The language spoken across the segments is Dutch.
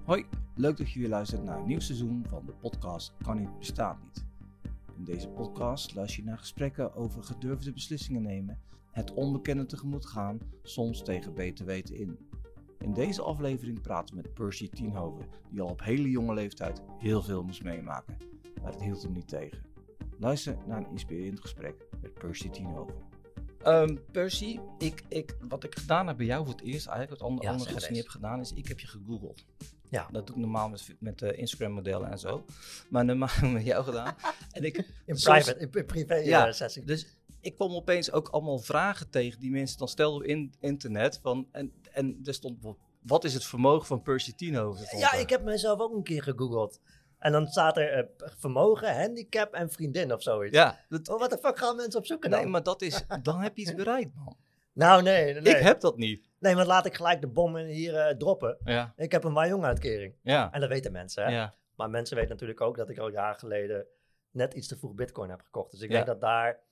Hoi, leuk dat je weer luistert naar een nieuw seizoen van de podcast Kan niet, bestaat niet. In deze podcast luister je naar gesprekken over gedurfde beslissingen nemen, het onbekende tegemoet gaan, soms tegen beter weten in. In deze aflevering praten we met Percy Tienhoven, die al op hele jonge leeftijd heel veel moest meemaken. Maar het hield hem niet tegen. Luister naar een inspirerend gesprek met Percy Tienhoven. Percy, wat ik gedaan heb bij jou voor het eerst, eigenlijk wat andere gasten niet heb gedaan, is ik heb je gegoogeld. Ja. Dat doe ik normaal met Instagram-modellen en zo. Maar normaal met jou gedaan. En in privé sessie. Dus ik kwam opeens ook allemaal vragen tegen die mensen dan stelden in internet. En er stond, wat is het vermogen van Percy Tienhoven? Ja, ik heb mezelf ook een keer gegoogeld. En dan staat er vermogen, handicap en vriendin of zoiets. Ja. Wat de fuck gaan mensen op zoeken dan? Nee, maar dan heb je iets bereikt, man. Nou, nee. Ik heb dat niet. Nee, want laat ik gelijk de bom hier droppen. Ja. Ik heb een Wajong-uitkering. Ja. En dat weten mensen, hè. Ja. Maar mensen weten natuurlijk ook dat ik al jaren geleden net iets te vroeg Bitcoin heb gekocht. Dus ik Ja. denk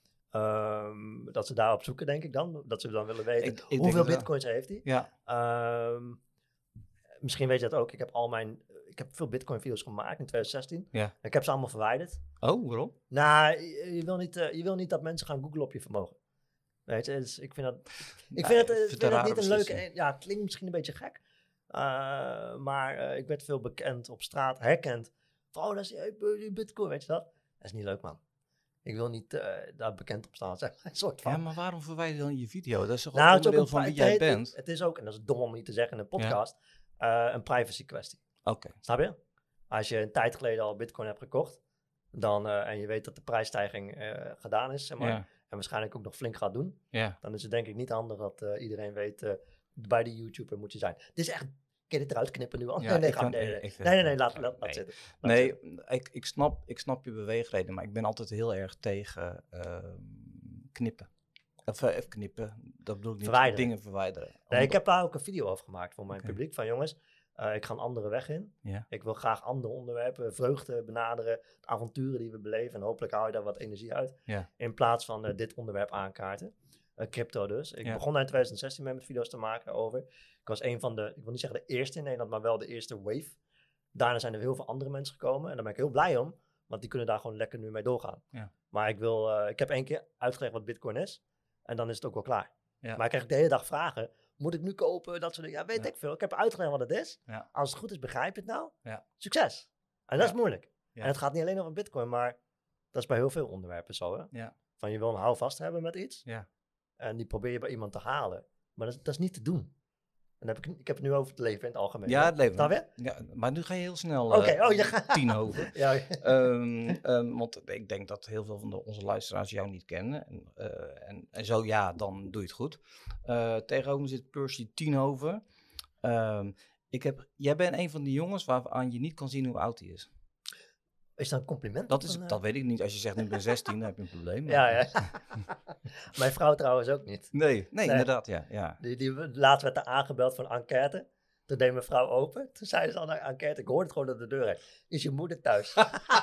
dat ze daar op zoeken, denk ik dan. Dat ze dan willen weten, Ik hoeveel denk Bitcoins heeft hij. Ja. Misschien weet je dat ook. Ik heb veel Bitcoin-video's gemaakt in 2016. Ja. Ik heb ze allemaal verwijderd. Oh, waarom? Nou, je wil niet dat mensen gaan googlen op je vermogen. Weet je, dus ik vind dat niet een leuke... Ja, het klinkt misschien een beetje gek. Maar ik werd veel bekend op straat, herkend. Oh, dat is die Bitcoin, weet je dat? Dat is niet leuk, man. Ik wil niet daar bekend op staan, zeg maar. Een soort van. Ja, maar waarom verwijder je dan je video? Dat is toch Nou, ook onderdeel van wie jij bent? Het is ook, en dat is dom om niet te zeggen in een podcast, een privacy kwestie. Oké. Snap je? Als je een tijd geleden al Bitcoin hebt gekocht, dan, en je weet dat de prijsstijging gedaan is, zeg maar, en waarschijnlijk ook nog flink gaat doen, dan is het denk ik niet handig dat iedereen weet, bij de YouTuber moet je zijn. Dit is echt, kun je dit eruit knippen nu al? Ja, nee, laat zitten. Ik snap je beweegreden, maar ik ben altijd heel erg tegen knippen. Even knippen, dat bedoel ik niet. Verwijderen. Dingen verwijderen. Nee, ik heb daar ook een video over gemaakt voor mijn publiek, van jongens, ik ga een andere weg in. Ja. Ik wil graag andere onderwerpen, vreugde benaderen, avonturen die we beleven. En hopelijk haal je daar wat energie uit. Ja. In plaats van dit onderwerp aankaarten. Crypto dus. Ik begon in 2016 met video's te maken over. Ik was een van de, ik wil niet zeggen de eerste in Nederland, maar wel de eerste wave. Daarna zijn er heel veel andere mensen gekomen. En daar ben ik heel blij om. Want die kunnen daar gewoon lekker nu mee doorgaan. Ja. Maar ik heb 1 keer uitgelegd wat Bitcoin is. En dan is het ook wel klaar. Ja. Maar ik krijg de hele dag vragen. Moet ik nu kopen? Dat soort dingen. Ja, weet ik veel. Ik heb uitgelegd wat het is. Ja. Als het goed is, begrijp je het nou. Ja. Succes. En dat is moeilijk. Ja. En het gaat niet alleen over Bitcoin, maar dat is bij heel veel onderwerpen zo. Hè? Ja. Van je wil een houvast hebben met iets. Ja. En die probeer je bij iemand te halen. Maar dat is niet te doen. En ik heb het nu over het leven in het algemeen. Ja, het leven. Snap je? Ja, maar nu ga je heel snel je gaat. Tienhoven. Ja. Want ik denk dat heel veel van onze luisteraars jou niet kennen. En zo ja, dan doe je het goed. Tegenover me zit Percy Tienhoven. Jij bent een van die jongens waaraan je niet kan zien hoe oud hij is. Is dat een compliment? Dat weet ik niet. Als je zegt ik ben 16, dan heb je een probleem. Ja. Mijn vrouw trouwens ook niet. Nee, inderdaad, ja. Die laatst werd er aangebeld voor een enquête. Toen deed mijn vrouw open. Toen zei ze al naar de enquête, ik hoorde het gewoon door de deur heen. Is je moeder thuis?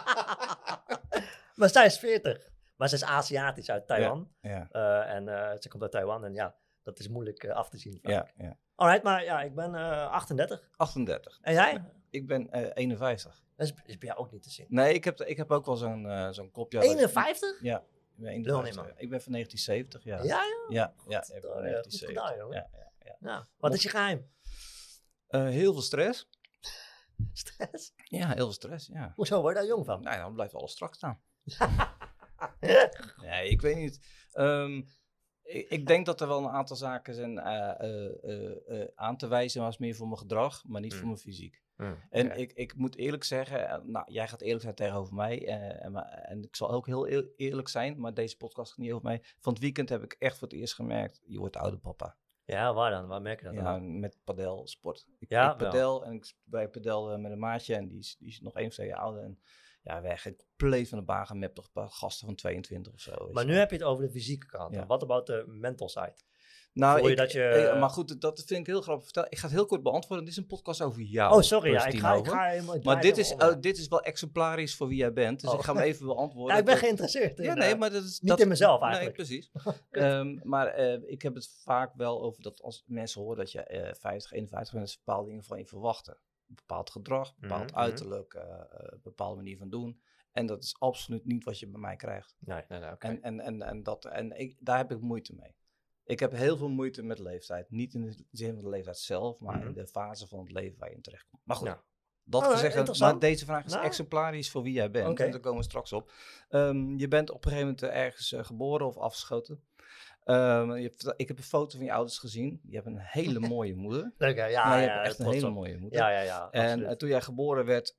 Maar zij is 40. Maar ze is Aziatisch uit Taiwan. Ja. En ze komt uit Taiwan. En ja, dat is moeilijk af te zien. Ja. Alright, maar ja, ik ben 38. 38. En jij? Ik ben 51. Dat is bij jou ook niet te zien. Nee, ik heb ook wel zo'n kopje. 51? Ja, ik ben 51. Ik ben van 1970, ja. Ja, joh? Ja, ik ben van Goed 1970. gedaan, jongen. Ja. Nou, wat is je geheim? Heel veel stress. Stress? Ja, heel veel stress, ja. Hoezo word je daar jong van? Nou, dan blijft alles strak staan. Nee, ik weet niet. Ik denk dat er wel een aantal zaken zijn aan te wijzen, maar het is meer voor mijn gedrag, maar niet voor mijn fysiek. En ik moet eerlijk zeggen, jij gaat eerlijk zijn tegenover mij. En ik zal ook heel eerlijk zijn, maar deze podcast gaat niet over mij. Van het weekend heb ik echt voor het eerst gemerkt, je wordt oude papa. Ja, waar dan? Waar merk je dat dan? Met padelsport. Ik padel en ik bij padel met een maatje en die is nog 1 of 2 jaar ouder. En ja, wij gaan compleet van de baan gaan met toch gasten van 22 of zo. Maar nu heb je het over de fysieke kant. Ja. Wat about de mental side? Nou, maar goed, dat vind ik heel grappig vertellen. Ik ga het heel kort beantwoorden. Dit is een podcast over jou. Oh, sorry. Ja, ik ga helemaal. Maar dit is wel exemplarisch voor wie jij bent. Dus ik ga hem even beantwoorden. Ja, ik ben geïnteresseerd. Maar dat is... Niet in mezelf eigenlijk. Nee, precies. Maar ik heb het vaak wel over dat als mensen horen dat je 50, 51 bent, dat ze bepaalde dingen van je verwachten. bepaald gedrag, bepaald uiterlijk, bepaalde manier van doen. En dat is absoluut niet wat je bij mij krijgt. Nee, okay. Daar heb ik moeite mee. Ik heb heel veel moeite met leeftijd. Niet in de zin van de leeftijd zelf, maar in de fase van het leven waar je in terechtkomt. Maar goed, dat gezegd, maar deze vraag is exemplarisch voor wie jij bent. Okay. En daar komen we straks op. Je bent op een gegeven moment ergens geboren of afgeschoten. Ik heb een foto van je ouders gezien. Je hebt een hele mooie moeder. Leuk hè? Ja, je hebt echt een hele mooie moeder. Ja. En toen jij geboren werd,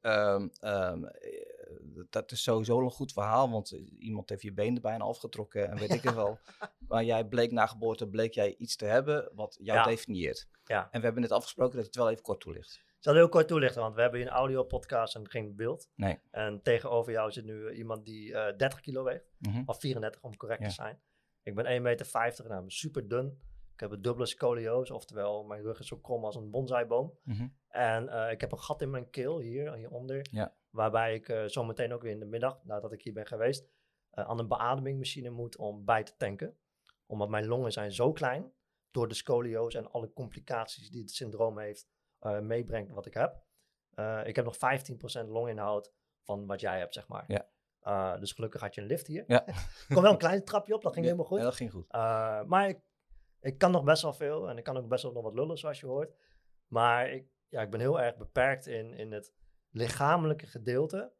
dat is sowieso een goed verhaal, want iemand heeft je been er bijna afgetrokken en weet ik het wel. Maar jij bleek na geboorte iets te hebben wat jou definieert. Ja. En we hebben net afgesproken dat je het wel even kort toelicht. Ik zal heel kort toelichten, want we hebben hier een audio-podcast en geen beeld. Nee. En tegenover jou zit nu iemand die 30 kilo weegt, of 34 om correct te zijn. Ik ben 1,50 meter, nou, super dun. Ik heb een dubbele scoliose, oftewel mijn rug is zo krom als een bonsaiboom. En ik heb een gat in mijn keel, hieronder, waarbij ik zometeen ook weer in de middag, nadat ik hier ben geweest, aan een beademingmachine moet om bij te tanken. Omdat mijn longen zijn zo klein, door de scoliose en alle complicaties die het syndroom heeft, meebrengt wat ik heb. Ik heb nog 15% longinhoud van wat jij hebt, zeg maar. Ja. Dus gelukkig had je een lift hier. Ja. Er kwam wel een klein trapje op, dat ging helemaal goed. Ja, dat ging goed. Maar ik kan nog best wel veel en ik kan ook best wel nog wat lullen, zoals je hoort. Maar ik ben heel erg beperkt in het lichamelijke gedeelte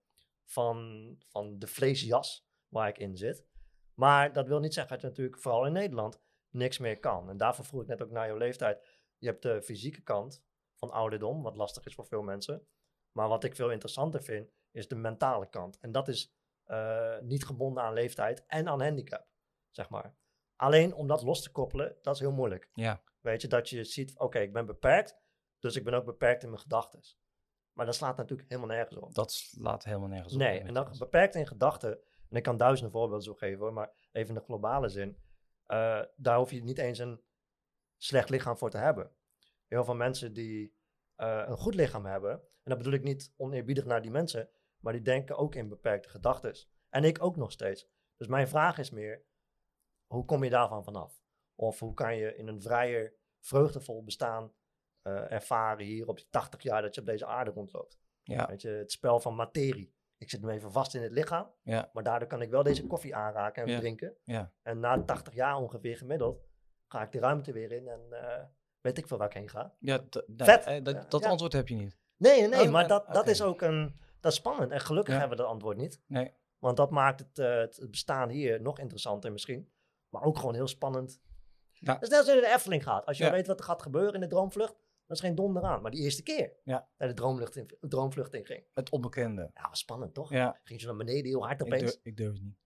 van de vleesjas waar ik in zit. Maar dat wil niet zeggen dat je natuurlijk, vooral in Nederland, niks meer kan. En daarvoor vroeg ik net ook naar jouw leeftijd. Je hebt de fysieke kant van ouderdom, wat lastig is voor veel mensen. Maar wat ik veel interessanter vind, is de mentale kant. En dat is niet gebonden aan leeftijd en aan handicap, zeg maar. Alleen om dat los te koppelen, dat is heel moeilijk. Ja. Weet je, dat je ziet, oké, ik ben beperkt, dus ik ben ook beperkt in mijn gedachten. Maar dat slaat natuurlijk helemaal nergens op. Dat slaat helemaal nergens op. Nee, en dan beperkt in gedachten, en ik kan duizenden voorbeelden zo geven hoor, maar even in de globale zin, daar hoef je niet eens een slecht lichaam voor te hebben. Heel veel mensen die een goed lichaam hebben, en dat bedoel ik niet oneerbiedig naar die mensen, maar die denken ook in beperkte gedachten. En ik ook nog steeds. Dus mijn vraag is meer, hoe kom je daarvan vanaf? Of hoe kan je in een vrijer, vreugdevol bestaan ervaren hier op die 80 jaar dat je op deze aarde rondloopt? Ja. Weet je, het spel van materie. Ik zit nu even vast in het lichaam, maar daardoor kan ik wel deze koffie aanraken en drinken. Ja. En na 80 jaar ongeveer gemiddeld ga ik de ruimte weer in en weet ik veel waar ik heen ga. Ja, vet! Dat antwoord heb je niet. Nee, maar dat is ook dat is spannend. En gelukkig hebben we dat antwoord niet. Nee. Want dat maakt het bestaan hier nog interessanter misschien. Maar ook gewoon heel spannend. Ja. Dat is net als je in de Efteling gaat. Als je weet wat er gaat gebeuren in de droomvlucht, dan is geen donder aan. Maar die eerste keer dat de droomvlucht inging. Het onbekende. Ja, was spannend toch? Ja. Ging je naar beneden heel hard opeens. Ik durf het niet.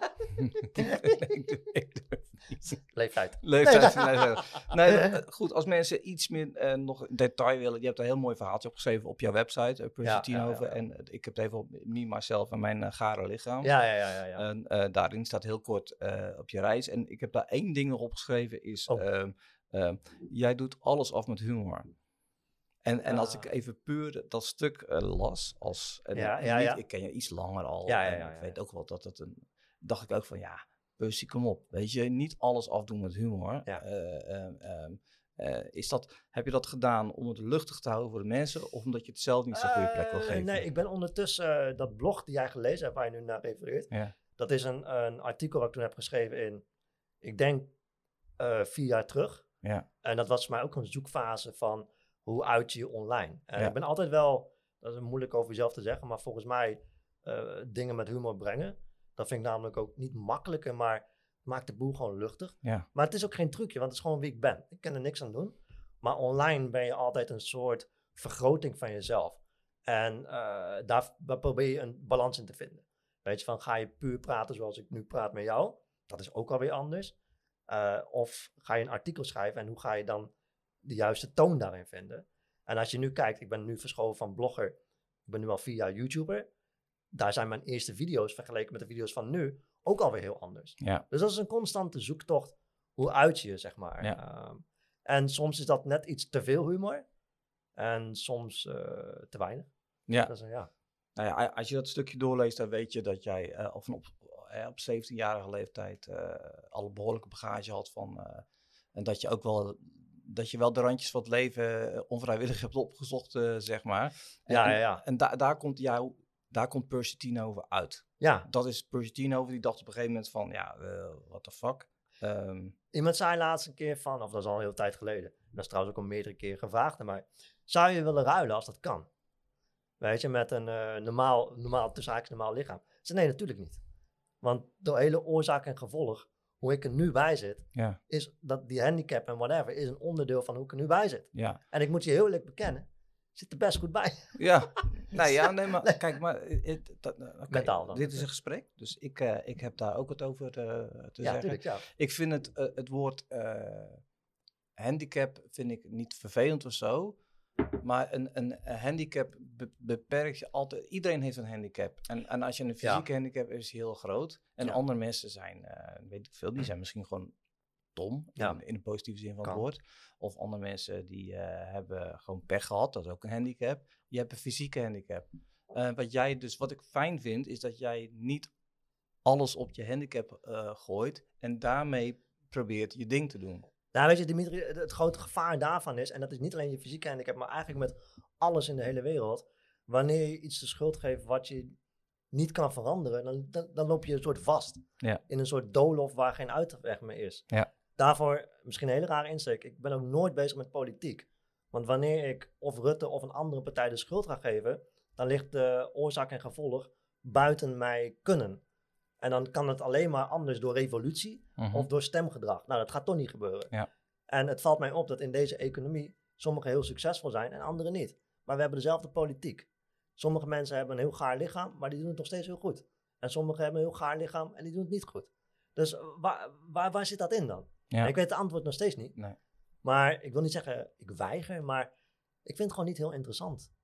ik durf niet. Leeftijd. Nee, goed, als mensen iets meer nog detail willen. Je hebt een heel mooi verhaaltje opgeschreven op jouw website, Percy Tienhoven. En ik heb het even op Me, Myself en mijn gare lichaam. Ja. En daarin staat heel kort op je reis. En ik heb daar 1 ding nog opgeschreven, is jij doet alles af met humor. En als ik even puur dat stuk las, ik ken je iets langer al. Ik weet ook wel dat het dacht ik ook van, Percy, kom op. Weet je, niet alles afdoen met humor. Ja. Heb je dat gedaan om het luchtig te houden voor de mensen, of omdat je het zelf niet zo'n goede plek wil geven? Nee, ik ben ondertussen dat blog die jij gelezen hebt, waar je nu naar refereert. Dat is een artikel wat ik toen heb geschreven in, ik denk 4 jaar terug. Ja. En dat was voor mij ook een zoekfase van, hoe uit je online? En ik ben altijd wel, dat is moeilijk over jezelf te zeggen, maar volgens mij dingen met humor brengen. Dat vind ik namelijk ook niet makkelijker, maar maakt de boel gewoon luchtig. Ja. Maar het is ook geen trucje, want het is gewoon wie ik ben. Ik kan er niks aan doen. Maar online ben je altijd een soort vergroting van jezelf. En daar probeer je een balans in te vinden. Weet je, van ga je puur praten zoals ik nu praat met jou? Dat is ook alweer anders. Of ga je een artikel schrijven en hoe ga je dan de juiste toon daarin vinden? En als je nu kijkt, ik ben nu verschoven van blogger. Ik ben nu al 4 jaar YouTuber. Daar zijn mijn eerste video's vergeleken met de video's van nu ook alweer heel anders. Ja. Dus dat is een constante zoektocht. Hoe uit je, zeg maar. Ja. En soms is dat net iets te veel humor. En soms te weinig. Ja. Dus, Nou ja, als je dat stukje doorleest, dan weet je dat jij op 17-jarige leeftijd al een behoorlijke bagage had van... en dat je ook wel dat je wel de randjes van het leven onvrijwillig hebt opgezocht, zeg maar. En daar komt Percy Tinover uit. Ja. Dat is Percy Tinover, die dacht op een gegeven moment van, what the fuck. Iemand zei laatst een keer van, of dat is al een hele tijd geleden, dat is trouwens ook al meerdere keren gevraagd aan mij, zou je willen ruilen als dat kan? Weet je, met een tussen haakjes normaal lichaam. Ik zei, nee, natuurlijk niet. Want door hele oorzaak en gevolg, hoe ik er nu bij zit, is dat die handicap en whatever, is een onderdeel van hoe ik er nu bij zit. Ja. En ik moet je heel eerlijk bekennen, ik zit er best goed bij. Ja, maar kijk, Mentaal dan. Dit is een gesprek, dus ik heb daar ook wat over te zeggen. Tuurlijk, ja. Ik vind het woord handicap vind ik niet vervelend of zo. Maar een handicap beperkt je altijd. Iedereen heeft een handicap. En als je een fysieke handicap hebt, is die heel groot. En andere mensen zijn, weet ik veel, die zijn misschien gewoon dom. In de positieve zin van het woord. Of andere mensen die hebben gewoon pech gehad. Dat is ook een handicap. Je hebt een fysieke handicap. Wat ik fijn vind, is dat jij niet alles op je handicap gooit. En daarmee probeert je ding te doen. Nou, weet je, Dimitri, het grote gevaar daarvan is, en dat is niet alleen je fysieke handicap, maar eigenlijk met alles in de hele wereld. Wanneer je iets de schuld geeft wat je niet kan veranderen, dan loop je een soort vast. Ja. In een soort doolhof waar geen uitweg meer is. Ja. Daarvoor, misschien een hele rare insteek, ik ben ook nooit bezig met politiek. Want wanneer ik of Rutte of een andere partij de schuld ga geven, dan ligt de oorzaak en gevolg buiten mij kunnen. En dan kan het alleen maar anders door revolutie of door stemgedrag. Nou, dat gaat toch niet gebeuren. Ja. En het valt mij op dat in deze economie sommigen heel succesvol zijn en anderen niet. Maar we hebben dezelfde politiek. Sommige mensen hebben een heel gaar lichaam, maar die doen het nog steeds heel goed. En sommigen hebben een heel gaar lichaam en die doen het niet goed. Dus waar zit dat in dan? Ja. Ik weet het antwoord nog steeds niet. Nee. Maar ik wil niet zeggen, ik weiger, maar ik vind het gewoon niet heel interessant.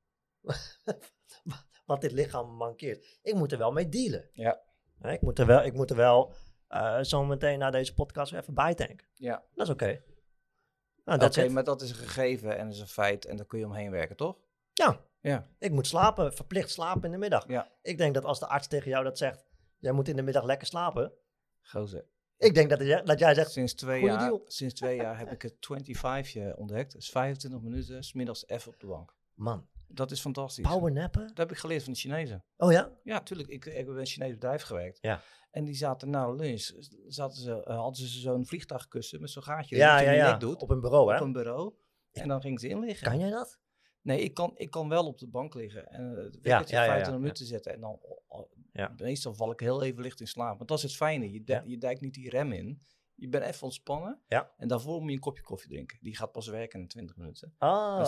Wat dit lichaam mankeert. Ik moet er wel mee dealen. Ja. Ik moet er wel zo meteen na deze podcast weer even bijtanken. Ja. Dat is oké. Oké, maar dat is een gegeven en dat is een feit en daar kun je omheen werken, toch? Ja. Ik moet slapen, verplicht slapen in de middag. Ja. Ik denk dat als de arts tegen jou dat zegt, jij moet in de middag lekker slapen. Gozer. Ik denk dat jij zegt, sinds 2 jaar heb ik het 25 ontdekt. Dat is 25 minuten, 's middags even op de bank. Man. Dat is fantastisch. Powernappen? Dat heb ik geleerd van de Chinezen. Oh ja? Ja, tuurlijk. Ik heb bij een Chinees bedrijf gewerkt. Ja. En die zaten na de lunch, hadden ze zo'n vliegtuigkussen met zo'n gaatje. Ja, je nek doet, op een bureau, hè? Op een bureau. En dan gingen ze in liggen. Kan jij dat? Nee, ik kan wel op de bank liggen. En het 25 minuten zetten. En dan meestal val ik heel even licht in slaap. Want dat is het fijne. Je dijkt niet die rem in. Je bent even ontspannen. Ja. En daarvoor moet je een kopje koffie drinken. Die gaat pas werken in 20 minuten. Dan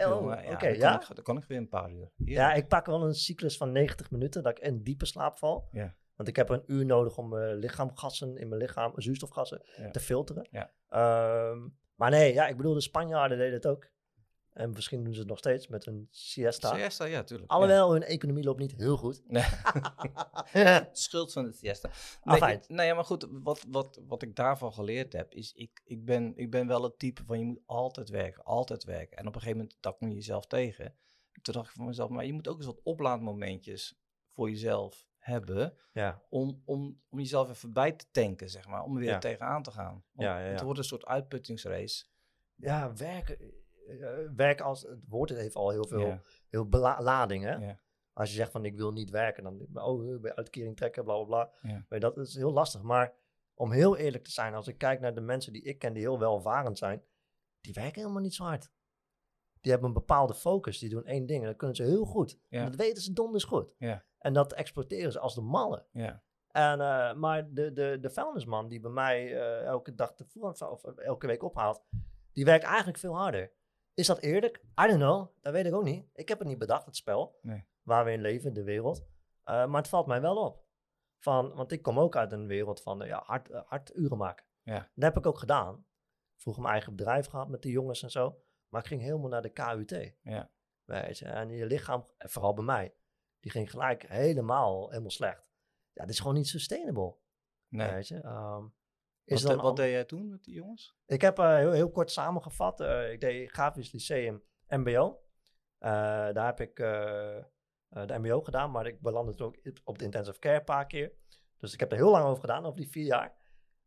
kan ik weer een paar uur. Ja, ik pak wel een cyclus van 90 minuten. Dat ik in diepe slaap val. Ja. Want ik heb een uur nodig om lichaamgassen in mijn lichaam, zuurstofgassen, te filteren. Ja. Maar nee, ik bedoel, de Spanjaarden deden het ook. En misschien doen ze het nog steeds met hun siesta. Siesta, ja, tuurlijk. Alhoewel, hun economie loopt niet heel goed. Nee. Schuld van de siesta. Nee, maar goed, wat ik daarvan geleerd heb, is ik ben wel het type van je moet altijd werken. En op een gegeven moment tak je jezelf tegen. Toen dacht ik van mezelf, maar je moet ook eens wat oplaadmomentjes voor jezelf hebben. Ja. Om jezelf even bij te tanken, zeg maar. Om er weer tegenaan te gaan. Het wordt een soort uitputtingsrace. Ja, werken als het woord heeft al heel veel lading, hè? Ja. Als je zegt van ik wil niet werken, dan bij uitkering trekken, bla bla bla. Ja. Maar dat is heel lastig. Maar om heel eerlijk te zijn, als ik kijk naar de mensen die ik ken die heel welvarend zijn, die werken helemaal niet zo hard. Die hebben een bepaalde focus, die doen één ding en dat kunnen ze heel goed. Ja. En dat weten ze donders goed. Ja. En dat exploiteren ze als de mallen. Ja. En, maar de vuilnisman die bij mij elke dag of elke week ophaalt, die werkt eigenlijk veel harder. Is dat eerlijk? I don't know. Dat weet ik ook niet. Ik heb het niet bedacht, het spel. Nee. Waar we in leven, de wereld. Maar het valt mij wel op. Want ik kom ook uit een wereld van hard uren maken. Ja. Dat heb ik ook gedaan. Vroeger mijn eigen bedrijf gehad met de jongens en zo. Maar ik ging helemaal naar de KUT. Ja. Weet je? En je lichaam, vooral bij mij, die ging gelijk helemaal slecht. Ja, dit is gewoon niet sustainable. Nee. Weet je? Wat deed jij toen met die jongens? Ik heb heel kort samengevat. Ik deed Grafisch Lyceum MBO. Daar heb ik de MBO gedaan, maar ik belandde toen ook op de intensive care een paar keer. Dus ik heb er heel lang over gedaan, over die 4 jaar.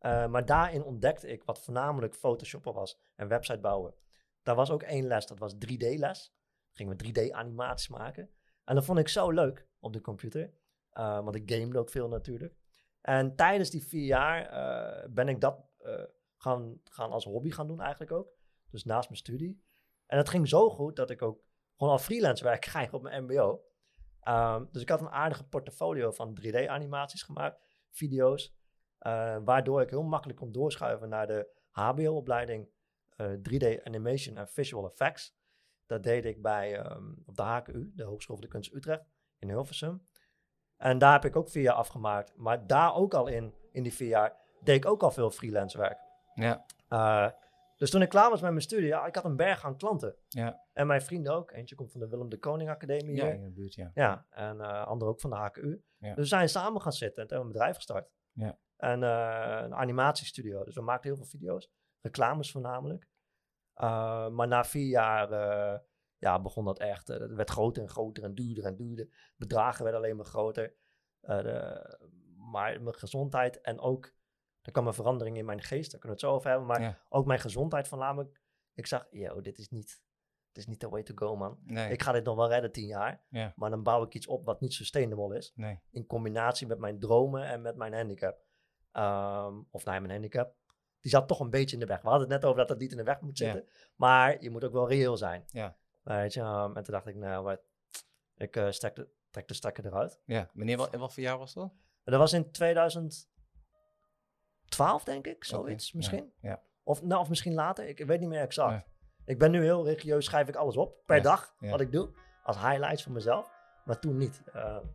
Maar daarin ontdekte ik wat voornamelijk Photoshoppen was en website bouwen. Daar was ook 1 les, dat was 3D-les. Gingen we 3D-animaties maken. En dat vond ik zo leuk op de computer. Want ik gamede ook veel natuurlijk. En tijdens die 4 jaar ben ik dat gaan als hobby gaan doen eigenlijk ook. Dus naast mijn studie. En het ging zo goed dat ik ook gewoon al freelance werk krijg op mijn mbo. Dus ik had een aardige portfolio van 3D-animaties gemaakt, video's. Waardoor ik heel makkelijk kon doorschuiven naar de HBO-opleiding 3D Animation en Visual Effects. Dat deed ik op de HKU, de Hogeschool voor de Kunst Utrecht, in Hilversum. En daar heb ik ook 4 jaar afgemaakt. Maar daar ook al in die 4 jaar, deed ik ook al veel freelance werk. Ja. Dus toen ik klaar was met mijn studie, ik had een berg aan klanten. Ja. En mijn vrienden ook. Eentje komt van de Willem de Koning Academie hier. Ja, in de buurt, ja. Ja, en ander ook van de HKU. Ja. Dus we zijn samen gaan zitten en toen hebben we een bedrijf gestart. Ja. En een animatiestudio. Dus we maakten heel veel video's. Reclames voornamelijk. Maar na 4 jaar begon dat echt. Het werd groter en groter en duurder. Bedragen werden alleen maar groter. Maar mijn gezondheid en ook... Er kwam een verandering in mijn geest, daar kunnen we het zo over hebben. Maar ook mijn gezondheid voornamelijk. Ik zag, dit is niet the way to go, man. Nee. Ik ga dit nog wel redden 10 jaar. Ja. Maar dan bouw ik iets op wat niet sustainable is. Nee. In combinatie met mijn dromen en met mijn handicap. Mijn handicap. Die zat toch een beetje in de weg. We hadden het net over dat het niet in de weg moet zitten. Ja. Maar je moet ook wel reëel zijn. Ja. Weet je, en toen dacht ik, ik trek de stekker eruit. Ja. Wat voor jaar was dat? Dat was in 2012, denk ik. Zoiets misschien. Ja. Of misschien later. Ik weet niet meer exact. Ja. Ik ben nu heel religieus, schrijf ik alles op. Per dag, wat ik doe. Als highlights van mezelf. Maar toen niet.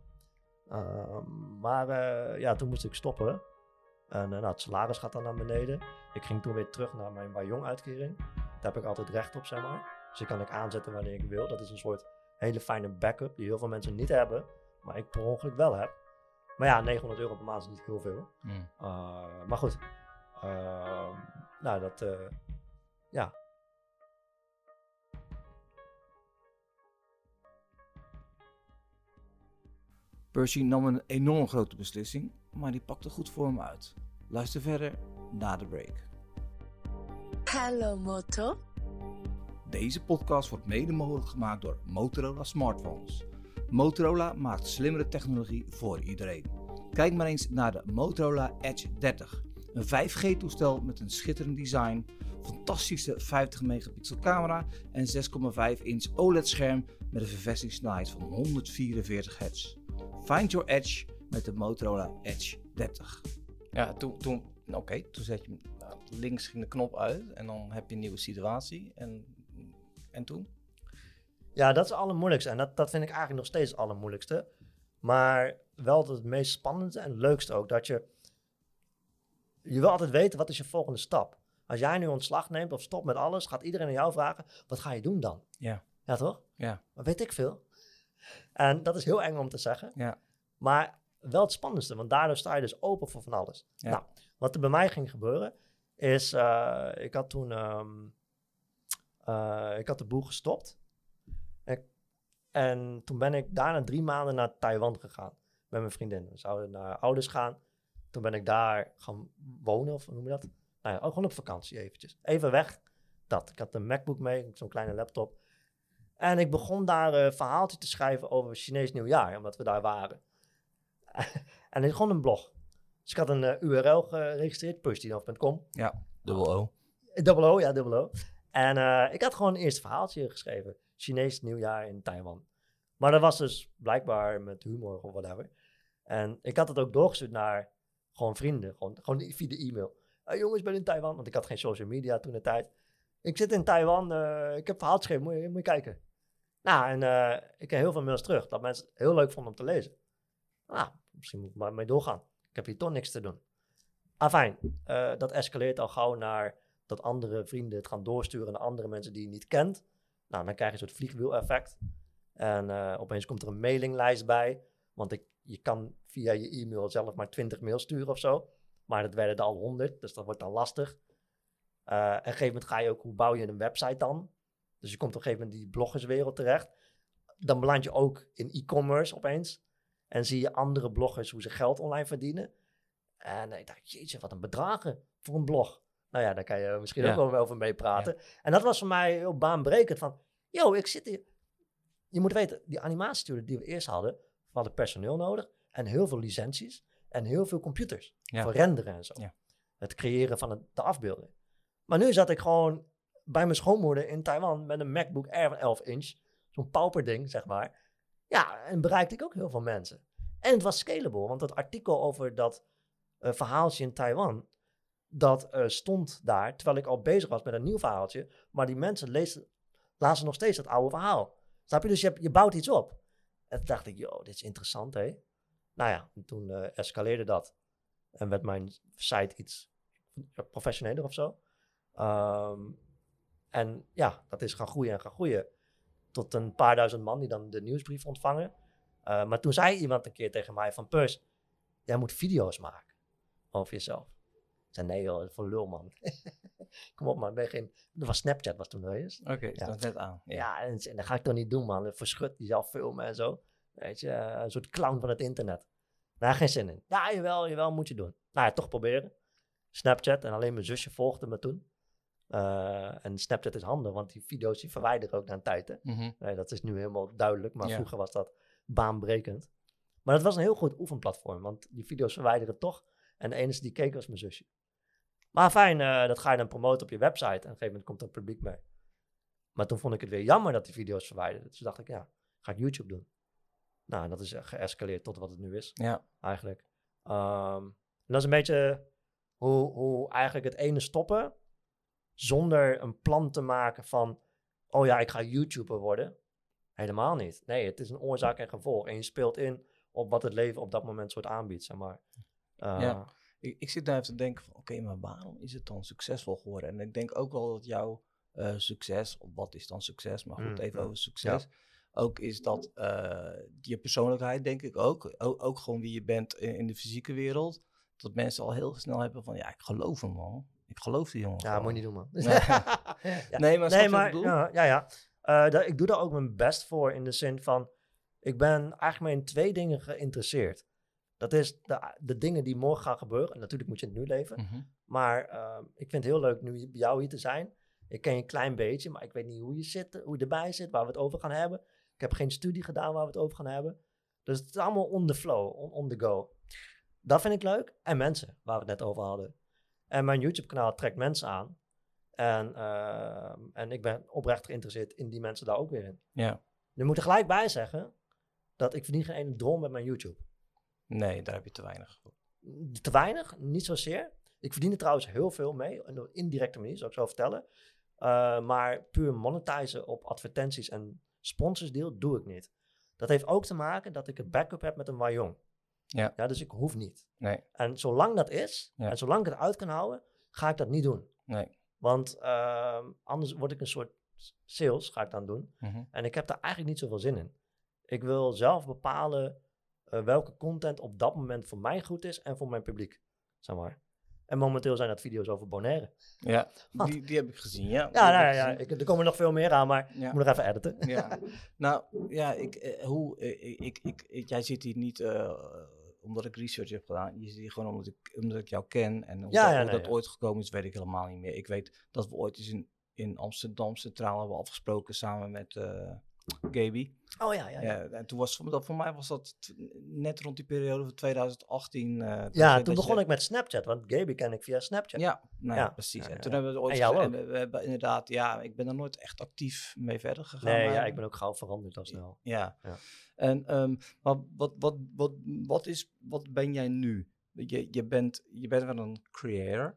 Toen moest ik stoppen. En het salaris gaat dan naar beneden. Ik ging toen weer terug naar mijn Jong-uitkering. Daar heb ik altijd recht op, zeg maar. Dus die kan ik aanzetten wanneer ik wil. Dat is een soort hele fijne backup die heel veel mensen niet hebben. Maar ik per ongeluk wel heb. Maar ja, €900 per maand is niet heel veel. Maar goed. Ja. Percy nam een enorm grote beslissing, maar die pakte goed voor hem uit. Luister verder na de break. Hallo Moto. Deze podcast wordt mede mogelijk gemaakt door Motorola Smartphones. Motorola maakt slimmere technologie voor iedereen. Kijk maar eens naar de Motorola Edge 30. Een 5G-toestel met een schitterend design, fantastische 50 megapixel camera en 6,5 inch OLED-scherm met een verversingssnelheid van 144 Hz. Find your edge met de Motorola Edge 30. Ja, toen zet je links ging de knop uit en dan heb je een nieuwe situatie. En toen? Ja, dat is het allermoeilijkste. En dat vind ik eigenlijk nog steeds het allermoeilijkste. Maar wel het meest spannende en leukste ook. Dat je wil altijd weten, wat is je volgende stap? Als jij nu ontslag neemt of stopt met alles, gaat iedereen aan jou vragen, wat ga je doen dan? Ja. Ja, toch? Ja. Maar weet ik veel. En dat is heel eng om te zeggen. Ja. Maar wel het spannendste, want daardoor sta je dus open voor van alles. Ja. Nou, wat er bij mij ging gebeuren, is ik had toen ik had de boel gestopt. En toen ben ik daarna 3 maanden naar Taiwan gegaan met mijn vriendin. We zouden naar ouders gaan. Toen ben ik daar gaan wonen, of hoe noem je dat? Nou ja, gewoon op vakantie eventjes. Even weg. Ik had een MacBook mee, zo'n kleine laptop. En ik begon daar een verhaaltje te schrijven over Chinees nieuwjaar, omdat we daar waren. En ik gewoon een blog. Dus ik had een URL geregistreerd, pushtinov.com. Ja, dubbel O. En ik had gewoon een eerste verhaaltje geschreven. Chinees nieuwjaar in Taiwan. Maar dat was dus blijkbaar met humor of whatever. En ik had het ook doorgestuurd naar gewoon vrienden. Gewoon via de e-mail. Hey jongens, ik ben in Taiwan. Want ik had geen social media toen de tijd. Ik zit in Taiwan. Ik heb verhaal geschreven. Moet je kijken. Nou, en ik kreeg heel veel mails terug. Dat mensen het heel leuk vonden om te lezen. Nou, misschien moet ik maar mee doorgaan. Ik heb hier toch niks te doen. Fijn. Dat escaleert al gauw naar dat andere vrienden het gaan doorsturen naar andere mensen die je niet kent. Nou, dan krijg je een soort vliegwiel-effect. En opeens komt er een mailinglijst bij. Want je kan via je e-mail zelf maar 20 mails sturen of zo. Maar dat werden er al 100, dus dat wordt dan lastig. En op een gegeven moment ga je ook, hoe bouw je een website dan? Dus je komt op een gegeven moment in die bloggerswereld terecht. Dan beland je ook in e-commerce opeens. En zie je andere bloggers hoe ze geld online verdienen. En ik dacht, jeetje, wat een bedragen voor een blog. Nou ja, daar kan je misschien ook wel over mee praten. Ja. En dat was voor mij heel baanbrekend van, ik zit hier. Je moet weten, die animatiestudio die we eerst hadden, we hadden personeel nodig en heel veel licenties en heel veel computers voor renderen en zo. Ja. Het creëren van de afbeelding. Maar nu zat ik gewoon bij mijn schoonmoeder in Taiwan met een MacBook Air van 11 inch. Zo'n pauperding, zeg maar. Ja, en bereikte ik ook heel veel mensen. En het was scalable, want dat artikel over dat verhaaltje in Taiwan, dat stond daar, terwijl ik al bezig was met een nieuw verhaaltje, maar die mensen lazen nog steeds dat oude verhaal. Snap je? Dus je bouwt iets op. En toen dacht ik, dit is interessant, hè? Nou ja, en toen escaleerde dat. En werd mijn site iets professioneler of zo. En ja, dat is gaan groeien. Tot een paar duizend man die dan de nieuwsbrief ontvangen. Maar toen zei iemand een keer tegen mij van, Purs, jij moet video's maken over jezelf. Ik zei, nee joh, voor lul man. Kom op man, dat was Snapchat was toen eerst. Oké, dat was net aan. Ja, en dat ga ik toch niet doen man. Verschut jezelf filmen en zo. Weet je, een soort clown van het internet. Daar geen zin in. Ja, jawel, moet je doen. Nou ja, toch proberen. Snapchat en alleen mijn zusje volgde me toen. En Snapchat is handig, want die video's die verwijderen ook na een tijd. Hè? Mm-hmm. Nee, dat is nu helemaal duidelijk, maar vroeger was dat baanbrekend. Maar dat was een heel goed oefenplatform, want die video's verwijderen toch. En de enige die keek was mijn zusje. Maar fijn, dat ga je dan promoten op je website. En op een gegeven moment komt er publiek mee. Maar toen vond ik het weer jammer dat die video's verwijderden. Dus dacht ik, ga ik YouTube doen. Nou, en dat is geëscaleerd tot wat het nu is. Ja. Eigenlijk. En dat is een beetje hoe eigenlijk het ene stoppen, zonder een plan te maken van, ik ga YouTuber worden. Helemaal niet. Nee, het is een oorzaak en gevolg. En je speelt in op wat het leven op dat moment soort aanbiedt, zeg maar. Ik zit daar even te denken van, oké, maar waarom is het dan succesvol geworden? En ik denk ook wel dat jouw succes, of wat is dan succes, maar goed, even over succes, ook is dat je persoonlijkheid, denk ik ook gewoon wie je bent in de fysieke wereld, dat mensen al heel snel hebben van, ik geloof hem man. Ik geloof die jongen. Ja, moet je niet doen man. Nee, maar snap je wat ik bedoel? Ik doe daar ook mijn best voor in de zin van, ik ben eigenlijk maar in 2 dingen geïnteresseerd. Dat is de dingen die morgen gaan gebeuren. En natuurlijk moet je het nu leven. Mm-hmm. Maar ik vind het heel leuk nu bij jou hier te zijn. Ik ken je een klein beetje, maar ik weet niet hoe je erbij zit, waar we het over gaan hebben. Ik heb geen studie gedaan waar we het over gaan hebben. Dus het is allemaal on the flow, on the go. Dat vind ik leuk. En mensen, waar we het net over hadden. En mijn YouTube-kanaal trekt mensen aan. En ik ben oprecht geïnteresseerd in die mensen daar ook weer in. Ja. Nu moet ik er gelijk bij zeggen dat ik verdien geen ene drol met mijn YouTube. Nee, daar heb je te weinig voor. Te weinig? Niet zozeer. Ik verdien er trouwens heel veel mee. Op een indirecte manier, zou ik zo vertellen. Maar puur monetizen op advertenties en sponsorsdeal doe ik niet. Dat heeft ook te maken dat ik een backup heb met een Wajong. Ja, dus ik hoef niet. Nee. En zolang dat is, en zolang ik het uit kan houden, ga ik dat niet doen. Nee. Want anders word ik een soort sales, ga ik dan doen. Mm-hmm. En ik heb daar eigenlijk niet zoveel zin in. Ik wil zelf bepalen welke content op dat moment voor mij goed is en voor mijn publiek, zeg maar. En momenteel zijn dat video's over Bonaire. Ja, die heb ik gezien, ja. Er komen nog veel meer aan, maar ik moet nog even editen. Ja. Nou, ja, jij zit hier niet omdat ik research heb gedaan. Je zit hier gewoon omdat ik jou ken. En hoe dat ooit gekomen is, weet ik helemaal niet meer. Ik weet dat we ooit eens in Amsterdam Centraal hebben afgesproken samen met Gaby. Oh ja. En toen was voor mij was dat net rond die periode van 2018. Toen begon ik met Snapchat, want Gaby ken ik via Snapchat. Ja, precies. En toen hebben we ooit we hebben inderdaad, ik ben er nooit echt actief mee verder gegaan. Nee, ik ben ook gauw veranderd al snel. Ja. En maar wat ben jij nu? Je bent wel een creator.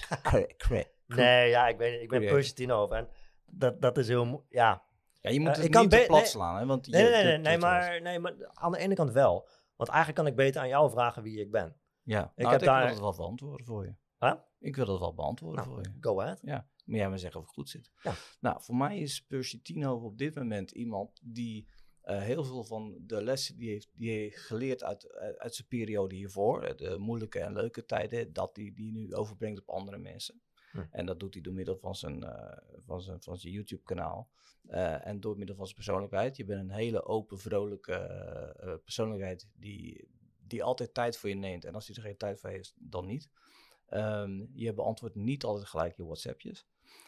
Nee, ik ben Purs Tino en dat is heel Ja, je moet het niet te plat slaan, hè? Want maar aan de ene kant wel. Want eigenlijk kan ik beter aan jou vragen wie ik ben. Ja, ik wil dat wel beantwoorden voor je. Huh? Ik wil dat wel beantwoorden voor je. Go ahead. Ja, maar jij maar zeggen of het goed zit. Ja. Nou, voor mij is Persitino op dit moment iemand die heel veel van de lessen die heeft geleerd uit zijn periode hiervoor, de moeilijke en leuke tijden, dat die nu overbrengt op andere mensen. En dat doet hij door middel van zijn YouTube-kanaal. En door middel van zijn persoonlijkheid. Je bent een hele open, vrolijke persoonlijkheid die die altijd tijd voor je neemt. En als hij er geen tijd voor heeft, dan niet. Je beantwoordt niet altijd gelijk je WhatsAppjes.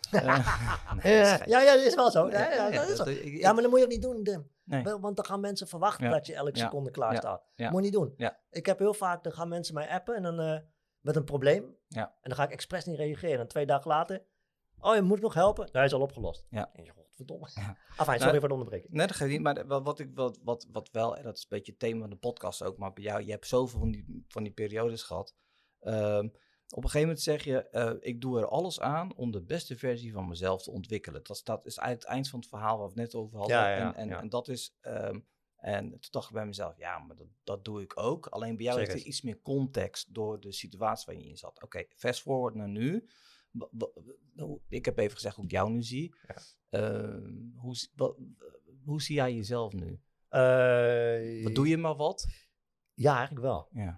Dat is wel zo. Ja, maar dat moet je ook niet doen, Dim. Nee. Want dan gaan mensen verwachten dat je elke seconde klaar staat. Moet je niet doen. Ja. Ik heb heel vaak, dan gaan mensen mij appen en dan met een probleem. Ja. En dan ga ik expres niet reageren. En 2 dagen later, je moet nog helpen. Hij is al opgelost. Ja. En je godverdomme. Afijn, sorry voor de onderbreking. Nee, dat geeft niet. Maar wat wel, en dat is een beetje het thema van de podcast ook, maar bij jou, je hebt zoveel van die periodes gehad. Op een gegeven moment zeg je, ik doe er alles aan om de beste versie van mezelf te ontwikkelen. Dat is eigenlijk het eind van het verhaal waar we het net over hadden. En dat is, en toen dacht ik bij mezelf, ja, maar dat doe ik ook. Alleen bij jou heeft er iets meer context door de situatie waar je in zat. Oké, fast forward naar nu. Ik heb even gezegd hoe ik jou nu zie. Ja. Hoe zie jij jezelf nu? Wat doe je maar wat? Ja, eigenlijk wel. Ja.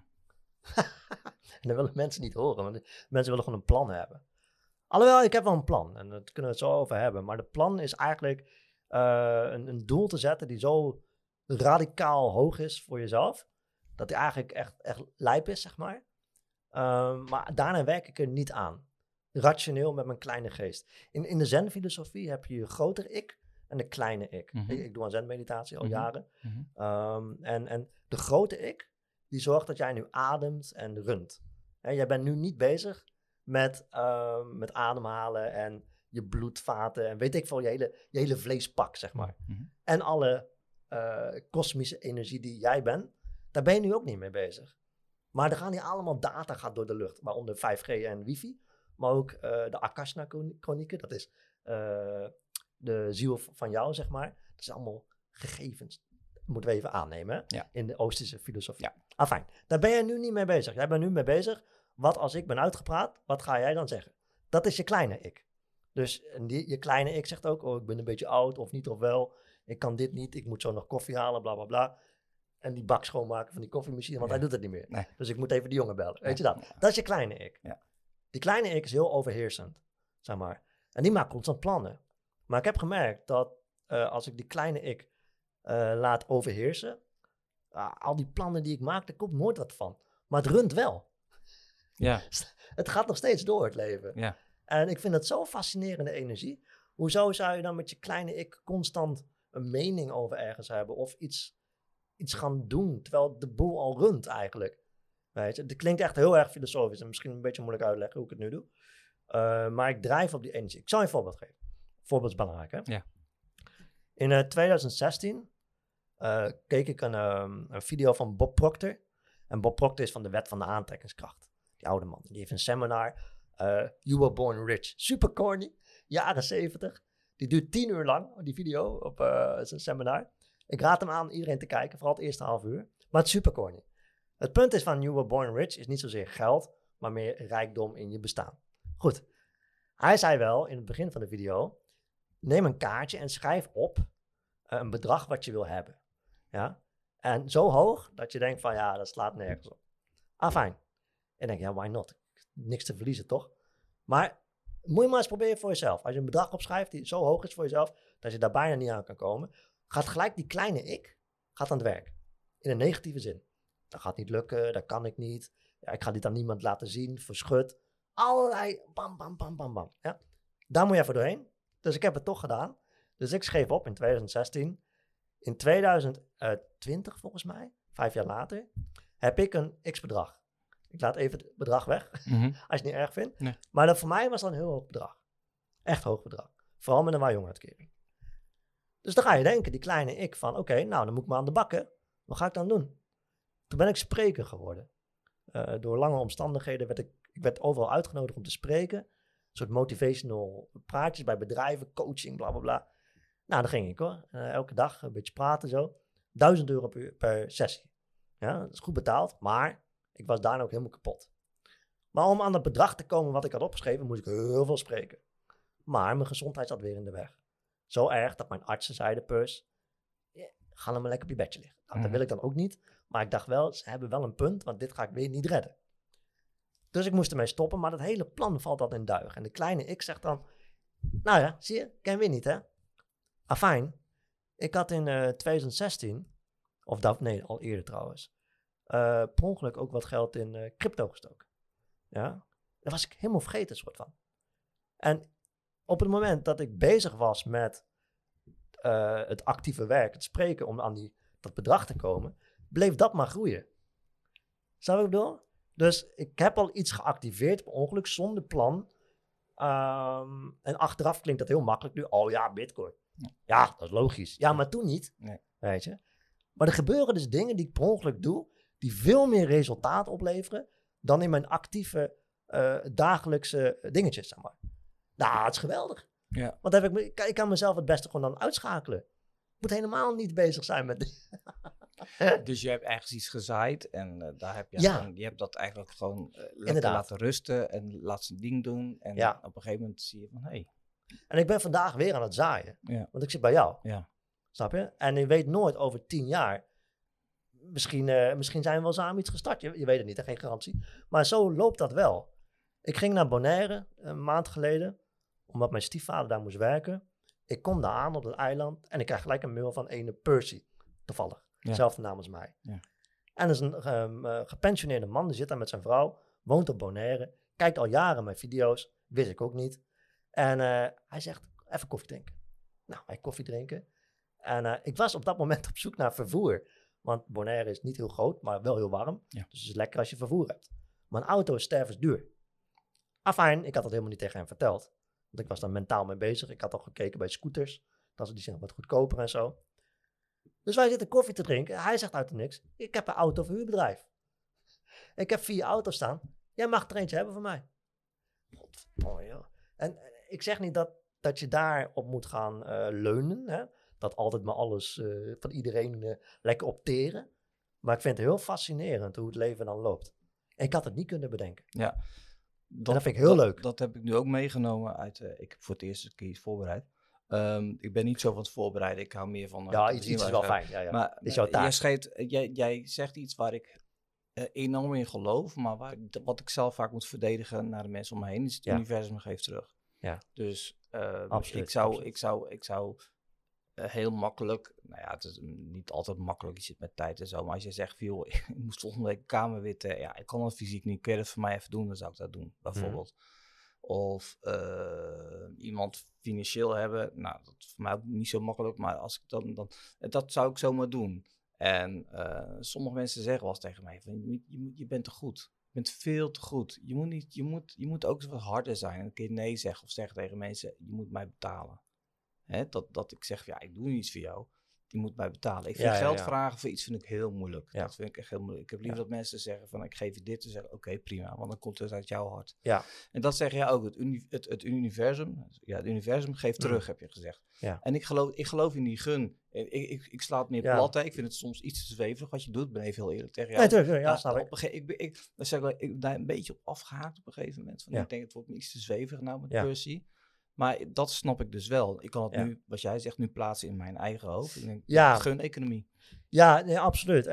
En dat willen mensen niet horen, want mensen willen gewoon een plan hebben. Alhoewel, ik heb wel een plan en daar kunnen we het zo over hebben. Maar het plan is eigenlijk een doel te zetten die zo radicaal hoog is voor jezelf, dat die eigenlijk echt lijp is, zeg maar. Maar daarna werk ik er niet aan. Rationeel met mijn kleine geest. In de zen-filosofie heb je je grotere ik en de kleine ik. Mm-hmm. Ik doe aan zen-meditatie al jaren. Mm-hmm. En de grote ik, die zorgt dat jij nu ademt en runt. Jij bent nu niet bezig met ademhalen en je bloedvaten en weet ik veel, je hele vleespak, zeg maar. Mm-hmm. En alle kosmische energie die jij bent, daar ben je nu ook niet mee bezig. Maar er gaan hier allemaal data gaat door de lucht, waaronder 5G en wifi, maar ook de Akasha-chronieken, dat is de ziel van jou, zeg maar. Dat zijn allemaal gegevens. Moeten we even aannemen, in de Oosterse filosofie. Ja. Afijn, daar ben je nu niet mee bezig. Jij bent nu mee bezig, wat als ik ben uitgepraat, wat ga jij dan zeggen? Dat is je kleine ik. Dus je kleine ik zegt ook, ik ben een beetje oud of niet of wel. Ik kan dit niet, ik moet zo nog koffie halen, bla bla bla. En die bak schoonmaken van die koffiemachine, want hij doet het niet meer. Nee. Dus ik moet even die jongen bellen. Weet je dat? Ja. Dat is je kleine ik. Ja. Die kleine ik is heel overheersend, zeg maar. En die maakt constant plannen. Maar ik heb gemerkt dat als ik die kleine ik laat overheersen, al die plannen die ik maak, daar komt nooit wat van. Maar het runt wel. Ja. Het gaat nog steeds door, het leven. Ja. En ik vind het zo'n fascinerende energie. Hoezo zou je dan met je kleine ik constant een mening over ergens hebben of iets gaan doen, terwijl de boel al runt eigenlijk? Weet je? Het klinkt echt heel erg filosofisch en misschien een beetje moeilijk uitleggen hoe ik het nu doe. Maar ik drijf op die energie. Ik zal je een voorbeeld geven. Voorbeeld is belangrijk, hè? Ja. In 2016 keek ik een video van Bob Proctor. En Bob Proctor is van de wet van de aantrekkingskracht. Die oude man. Die heeft een seminar. You Were Born Rich. Super corny. Jaren 70. Die duurt 10 uur lang, die video, op zijn seminar. Ik raad hem aan iedereen te kijken. Vooral het eerste half uur. Maar het is super corny. Het punt is van You Were Born Rich is niet zozeer geld, maar meer rijkdom in je bestaan. Goed. Hij zei wel in het begin van de video, neem een kaartje en schrijf op een bedrag wat je wil hebben. Ja? En zo hoog dat je denkt van ja, dat slaat nergens op. Fijn. En denk why not? Niks te verliezen, toch? Maar moet je maar eens proberen voor jezelf. Als je een bedrag opschrijft die zo hoog is voor jezelf, dat je daar bijna niet aan kan komen, gaat gelijk die kleine ik aan het werk. In een negatieve zin. Dat gaat niet lukken, dat kan ik niet. Ja, ik ga dit aan niemand laten zien, verschut. Allerlei bam, bam, bam, bam, bam. Ja? Daar moet je even doorheen. Dus ik heb het toch gedaan. Dus ik schreef op in 2016. In 2020 volgens mij, 5 jaar later, heb ik een x-bedrag. Ik laat even het bedrag weg, als je het niet erg vindt. Nee. Maar voor mij was dat een heel hoog bedrag. Echt hoog bedrag. Vooral met een waaijongsuitkering. Dus dan ga je denken, die kleine ik van, oké, nou dan moet ik maar aan de bakken. Wat ga ik dan doen? Toen ben ik spreker geworden. Door lange omstandigheden werd overal uitgenodigd om te spreken. Een soort motivational praatjes bij bedrijven, coaching, bla bla bla. Nou, dan ging ik hoor. Elke dag een beetje praten zo. €1000 per sessie. Ja, dat is goed betaald, maar ik was daarna ook helemaal kapot. Maar om aan dat bedrag te komen wat ik had opgeschreven, moest ik heel veel spreken. Maar mijn gezondheid zat weer in de weg. Zo erg dat mijn artsen zeiden, Purs, ga dan maar lekker op je bedje liggen. Nou, dat wil ik dan ook niet. Maar ik dacht wel, ze hebben wel een punt, want dit ga ik weer niet redden. Dus ik moest ermee stoppen, maar dat hele plan valt al in duigen. En de kleine ik zegt dan, nou ja, zie je, ken weer niet hè. Fijn. Ik had in 2016, al eerder trouwens, per ongeluk ook wat geld in crypto gestoken. Ja, dat was ik helemaal vergeten, soort van. En op het moment dat ik bezig was met het actieve werk, het spreken om aan dat bedrag te komen, bleef dat maar groeien. Snap je wat ik bedoel? Dus ik heb al iets geactiveerd per ongeluk zonder plan. En achteraf klinkt dat heel makkelijk nu. Oh ja, Bitcoin. Ja, dat is logisch. Ja, maar toen niet. Nee. Weet je? Maar er gebeuren dus dingen die ik per ongeluk doe, die veel meer resultaat opleveren dan in mijn actieve dagelijkse dingetjes, zeg maar. Nou, het is geweldig. Ja. Want ik kan mezelf het beste gewoon dan uitschakelen. Ik moet helemaal niet bezig zijn met... Dus je hebt ergens iets gezaaid en daar heb je, je hebt dat eigenlijk gewoon lekker laten rusten en laat zijn ding doen. En op een gegeven moment zie je van, hey. En ik ben vandaag weer aan het zaaien, want ik zit bij jou. Ja. Snap je? En je weet nooit over 10 jaar, misschien zijn we wel samen iets gestart. Je weet het niet, geen garantie. Maar zo loopt dat wel. Ik ging naar Bonaire een maand geleden, omdat mijn stiefvader daar moest werken. Ik kom daar aan op het eiland en ik krijg gelijk een mail van ene Percy, toevallig. Ja. Zelfde naam als mij. Ja. En dat is een gepensioneerde man, die zit daar met zijn vrouw, woont op Bonaire, kijkt al jaren mijn video's, wist ik ook niet. En hij zegt, even koffie drinken. Nou, wij koffie drinken. En ik was op dat moment op zoek naar vervoer. Want Bonaire is niet heel groot, maar wel heel warm. Ja. Dus het is lekker als je vervoer hebt. Maar een auto is stervensduur. Afijn, ik had dat helemaal niet tegen hem verteld. Want ik was daar mentaal mee bezig. Ik had al gekeken bij scooters. Dat die zijn wat goedkoper en zo. Dus wij zitten koffie te drinken. Hij zegt uit de niks. Ik heb een autoverhuurbedrijf. Ik heb 4 auto's staan. Jij mag er eentje hebben van mij. Godverdomme, en ik zeg niet dat je daarop moet gaan leunen. Hè? Dat altijd maar alles van iedereen lekker opteren. Maar ik vind het heel fascinerend hoe het leven dan loopt. En ik had het niet kunnen bedenken. Ja. Dat vind ik heel leuk. Dat heb ik nu ook meegenomen uit... ik heb voor het eerst een keer iets voorbereid. Ik ben niet zo van het voorbereiden. Ik hou meer van... iets is wel fijn. Ja. Maar is jouw taak. Jij zegt iets waar ik enorm in geloof. Maar wat ik zelf vaak moet verdedigen naar de mensen om me heen... is het universum geeft terug. Ja. Dus ik zou heel makkelijk... Nou ja, het is niet altijd makkelijk. Je zit met tijd en zo. Maar als je zegt, joh, ik moest volgende week kamer witten. Ja, ik kan dat fysiek niet. Kun je dat voor mij even doen? Dan zou ik dat doen, bijvoorbeeld. Of iemand financieel hebben. Nou, dat is voor mij ook niet zo makkelijk. Maar als ik dan dat zou ik zomaar doen. En sommige mensen zeggen wel eens tegen mij: van, je bent te goed. Je bent veel te goed. Je moet ook eens wat harder zijn. En een keer nee zeggen of zeggen tegen mensen: je moet mij betalen. Hè, dat ik zeg: ja, ik doe niets voor jou. Die moet mij betalen. Ik vind geld vragen voor iets vind ik heel moeilijk. Ja. Dat vind ik echt heel moeilijk. Ik heb liever dat mensen zeggen van ik geef je dit. En zeggen oké, prima. Want dan komt het uit jouw hart. Ja. En dat zeg je ook. Het universum. Ja, het universum geeft terug, heb je gezegd. Ja. En ik geloof in die gun. Ik sla het meer plat. Hè. Ik vind het soms iets te zweverig wat je doet. Ik ben even heel eerlijk tegen jou. Nee, tuurlijk. Snap ik. Ik ben een beetje op afgehaakt op een gegeven moment. Van, ik denk het wordt me iets te zweverig nou met Percy. Maar dat snap ik dus wel. Ik kan het nu, wat jij zegt, nu plaatsen in mijn eigen hoofd. Ik denk, gun-economie. Ja, nee, absoluut.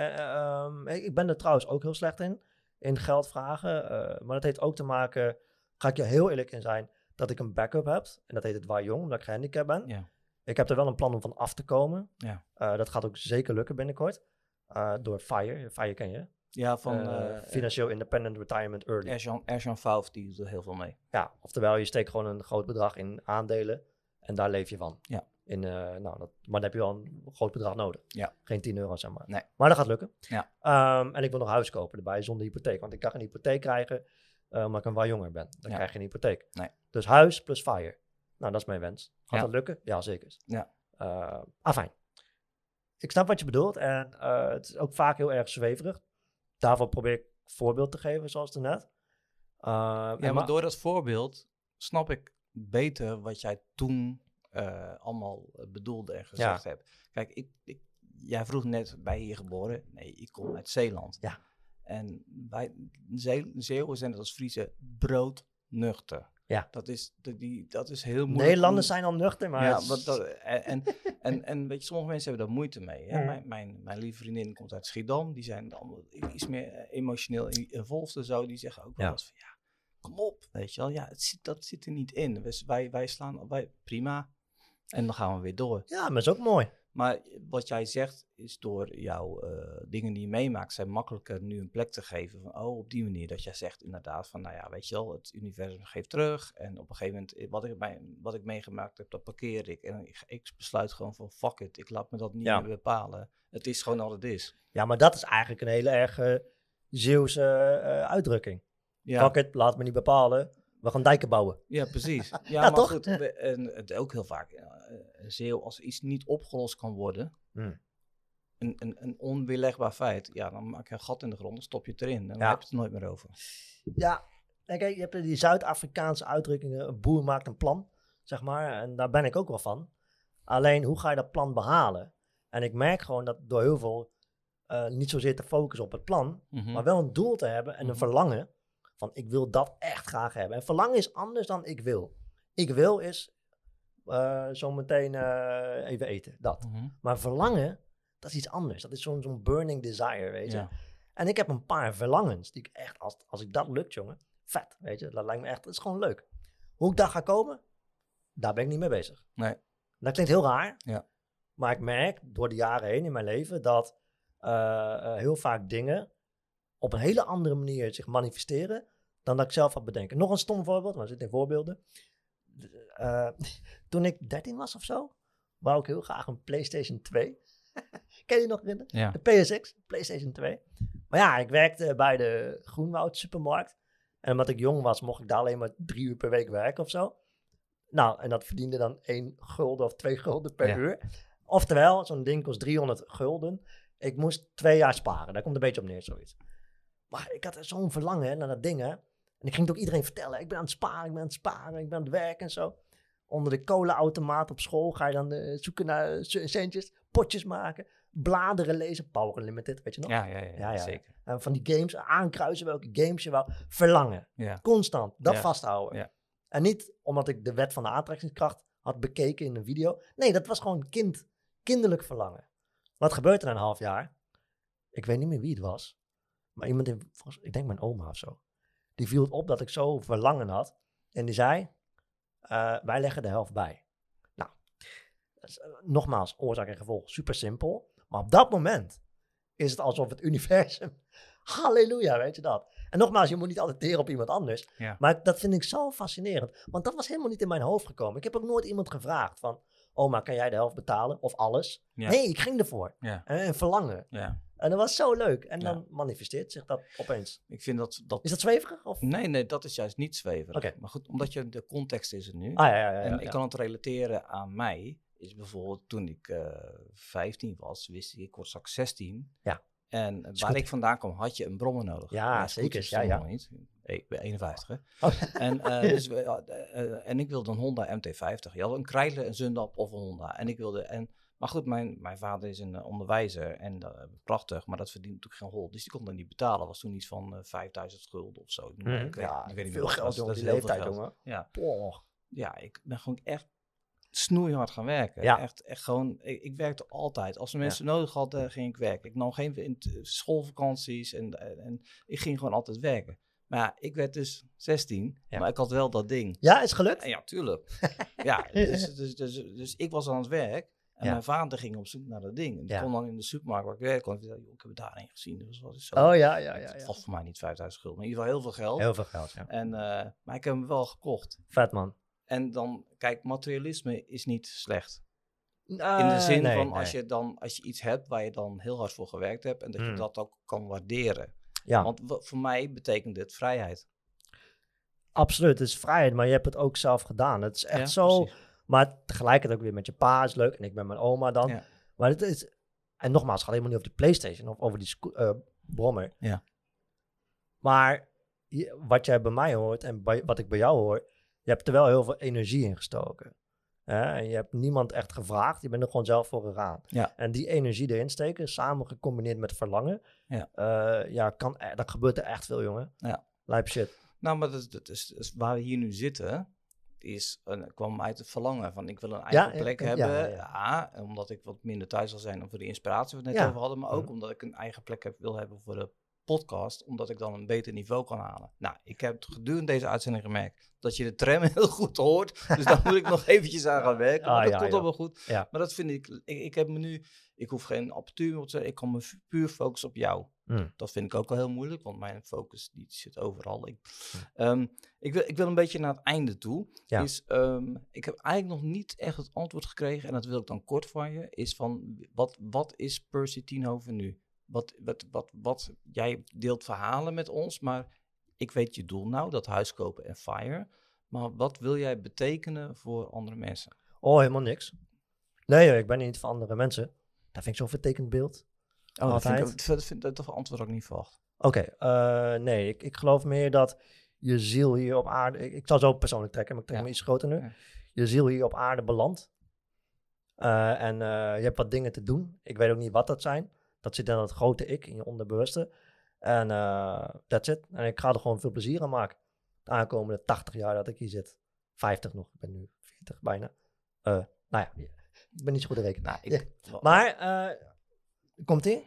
Ik ben er trouwens ook heel slecht in geld vragen. Maar dat heeft ook te maken, ga ik je heel eerlijk in zijn, dat ik een backup heb. En dat heet het Waar Jong, omdat ik gehandicapt ben. Ja. Ik heb er wel een plan om van af te komen. Ja. Dat gaat ook zeker lukken binnenkort. Door FIRE. FIRE ken je? Ja, van Financieel Independent Retirement Early. Erjan Fauf, die doet er heel veel mee. Ja, oftewel je steekt gewoon een groot bedrag in aandelen en daar leef je van. Ja. Maar dan heb je wel een groot bedrag nodig. Ja. Geen 10 euro, zeg maar. Nee. Maar dat gaat lukken. Ja. En ik wil nog huis kopen erbij zonder hypotheek. Want ik kan geen hypotheek krijgen omdat ik een wat jonger ben. Dan krijg je geen hypotheek. Nee. Dus huis plus FIRE. Nou, dat is mijn wens. Gaat dat lukken? Ja, zeker. Ja. Afijn. Ik snap wat je bedoelt. En het is ook vaak heel erg zweverig. Daarvoor probeer ik voorbeeld te geven, zoals daarnet. Maar door dat voorbeeld snap ik beter wat jij toen allemaal bedoelde en gezegd hebt. Kijk, jij vroeg net, ben je hier geboren? Nee, ik kom uit Zeeland. Ja. En wij Zeeuwen zijn als Friese broodnuchter. Ja. Dat is heel moeilijk. Nederlanders zijn al nuchter, maar... Ja, en weet je, sommige mensen hebben daar moeite mee. Hè? Mijn lieve vriendin komt uit Schiedam. Die zijn dan iets meer emotioneel involved en zo. Die zeggen ook wel eens van, ja, kom op, weet je wel. Ja, dat zit er niet in. Wij prima. En dan gaan we weer door. Ja, maar dat is ook mooi. Maar wat jij zegt is door jouw dingen die je meemaakt, zijn makkelijker nu een plek te geven. Van, op die manier dat jij zegt inderdaad van, nou ja, weet je wel, het universum geeft terug. En op een gegeven moment, wat ik meegemaakt heb, dat parkeer ik. En ik besluit gewoon van, fuck it, ik laat me dat niet meer bepalen. Het is gewoon al het is. Ja, maar dat is eigenlijk een hele erg Zeeuwse uitdrukking. Ja. Fuck it, laat me niet bepalen. We gaan dijken bouwen. Ja, precies. Ja, Ja, maar toch? goed, en het ook heel vaak, Zeeuw, als iets niet opgelost kan worden, een onweerlegbaar feit, ja, dan maak je een gat in de grond, dan stop je het erin en dan heb je het er nooit meer over. Ja, en kijk, je hebt die Zuid-Afrikaanse uitdrukkingen, een boer maakt een plan, zeg maar, en daar ben ik ook wel van. Alleen, hoe ga je dat plan behalen? En ik merk gewoon dat door heel veel, niet zozeer te focussen op het plan, maar wel een doel te hebben en een verlangen, van ik wil dat echt graag hebben. En verlangen is anders dan ik wil. Ik wil is zo meteen even eten, dat. Maar verlangen, dat is iets anders. Dat is zo'n burning desire, weet je. Ja. En ik heb een paar verlangens die ik echt, als ik dat lukt, jongen, vet, weet je. Dat lijkt me echt, dat is gewoon leuk. Hoe ik daar ga komen, daar ben ik niet mee bezig. Nee. Dat klinkt heel raar, Ja. maar ik merk door de jaren heen in mijn leven dat heel vaak dingen op een hele andere manier zich manifesteren dan dat ik zelf had bedenken. Nog een stom voorbeeld, maar er zitten voorbeelden. Toen ik 13 was of zo, wou ik heel graag een PlayStation 2. Ken je die nog herinneren? Ja. De PSX, PlayStation 2. Maar ja, ik werkte bij de Groenwoud supermarkt. En omdat ik jong was, mocht ik daar alleen maar 3 uur per week werken of zo. Nou, en dat verdiende dan 1 gulden of 2 gulden per uur. Oftewel, zo'n ding kost 300 gulden. Ik moest 2 jaar sparen. Daar komt een beetje op neer, zoiets. Maar ik had zo'n verlangen naar dat ding, hè. En ik ging het ook iedereen vertellen. Ik ben aan het sparen, ik ben aan het werken en zo. Onder de cola-automaat op school ga je dan zoeken naar centjes, potjes maken, bladeren lezen, Power Unlimited, weet je nog? Ja, zeker. En van die games aankruisen welke games je wou. Verlangen. Ja. Constant. Dat vasthouden. Ja. En niet omdat ik de wet van de aantrekkingskracht had bekeken in een video. Nee, dat was gewoon kinderlijk verlangen. Wat gebeurt er na een half jaar? Ik weet niet meer wie het was. Maar iemand, ik denk mijn oma of zo. Die viel het op dat ik zo verlangen had. En die zei, wij leggen de helft bij. Nou, nogmaals, oorzaak en gevolg, super simpel. Maar op dat moment is het alsof het universum, halleluja, weet je dat. En nogmaals, je moet niet altijd teren op iemand anders. Ja. Maar dat vind ik zo fascinerend. Want dat was helemaal niet in mijn hoofd gekomen. Ik heb ook nooit iemand gevraagd van, oma, kan jij de helft betalen? Of alles? Ja. Nee, ik ging ervoor. Ja. En verlangen. Ja. En dat was zo leuk. En dan manifesteert zich dat opeens. Ik vind dat... Is dat zweverig? Of? Nee, dat is juist niet zweverig. Okay. Maar goed, omdat je de context is er nu. En ik kan het relateren aan mij. Is bijvoorbeeld toen ik 15 was, wist ik word straks 16. Ja. En waar ik vandaan kwam, had je een brommer nodig. Ja, zeker. Ja. Niet. Ik ben 51. Hè? En ik wilde een Honda MT-50. Je had een Chrysler, een Zundap of een Honda. Maar goed, mijn vader is een onderwijzer en prachtig, maar dat verdient natuurlijk geen hol. Dus die kon dat niet betalen. Was toen iets van 5000 gulden of zo. Ik weet niet veel geld, jongen. Dat is heel veel geld, jongen. Ja. Ja, ik ben gewoon echt snoeihard gaan werken. Ja. Echt gewoon, ik werkte altijd. Als er mensen nodig hadden, ging ik werken. Ik nam geen schoolvakanties en ik ging gewoon altijd werken. Maar ja, ik werd dus 16, maar ik had wel dat ding. Ja, is gelukt? Ja, tuurlijk. Dus ik was aan het werk. En mijn vader ging op zoek naar dat ding. En die kon dan in de supermarkt waar ik werkte. Ik heb het daarheen gezien. Dus wat is zo. Het was voor mij niet 5000 gulden. Maar in ieder geval heel veel geld. Heel veel geld, ja. Maar ik heb hem wel gekocht. Vet, man. En dan, kijk, materialisme is niet slecht. In de zin van als je iets hebt waar je dan heel hard voor gewerkt hebt. En dat je dat ook kan waarderen. Ja. Want voor mij betekent dit vrijheid. Absoluut, het is vrijheid. Maar je hebt het ook zelf gedaan. Het is echt zo... Precies. Maar tegelijkertijd ook weer met je pa is leuk. En ik ben mijn oma dan. Ja. Maar het is... En nogmaals, het gaat helemaal niet over de PlayStation. Of over die brommer. Ja. Maar wat jij bij mij hoort. En wat ik bij jou hoor. Je hebt er wel heel veel energie in gestoken. En je hebt niemand echt gevraagd. Je bent er gewoon zelf voor gegaan. Ja. En die energie erin steken. Samen gecombineerd met verlangen. Ja. Dat gebeurt er echt veel, jongen. Ja. Lijp shit. Nou, maar dat is waar we hier nu zitten... kwam uit het verlangen van ik wil een eigen plek hebben. Ja, omdat ik wat minder thuis zal zijn voor de inspiratie we het net over hadden. Maar ook omdat ik een eigen plek wil hebben voor de podcast, omdat ik dan een beter niveau kan halen. Nou, ik heb gedurende deze uitzending gemerkt dat je de tram heel goed hoort. Dus daar moet ik nog eventjes aan gaan werken. Maar dat komt allemaal goed. Ja. Maar dat vind ik heb me nu, ik hoef geen apparatuur meer op te zetten. Ik kan me puur focussen op jou. Dat vind ik ook wel heel moeilijk, want mijn focus die zit overal. Ik wil een beetje naar het einde toe. Ja. Ik heb eigenlijk nog niet echt het antwoord gekregen, en dat wil ik dan kort van je, is van, wat is Percy Tienhoven nu? Wat jij deelt verhalen met ons, maar ik weet je doel nou, dat huis kopen en FIRE. Maar wat wil jij betekenen voor andere mensen? Oh, helemaal niks. Nee, ik ben niet voor andere mensen. Dat vind ik zo'n vertekend beeld. Dat antwoord ook niet verwacht. Oké, nee, ik geloof meer dat je ziel hier op aarde... Ik zal zo persoonlijk trekken, maar ik trek me iets groter nu. Ja. Je ziel hier op aarde belandt. En je hebt wat dingen te doen. Ik weet ook niet wat dat zijn. Dat zit in dat grote ik, in je onderbewuste. En that's it. En ik ga er gewoon veel plezier aan maken. De aankomende 80 jaar dat ik hier zit. 50 nog, ik ben nu 40 bijna. Nou ja, ik ben niet zo goed te rekenen. Maar, komt-ie?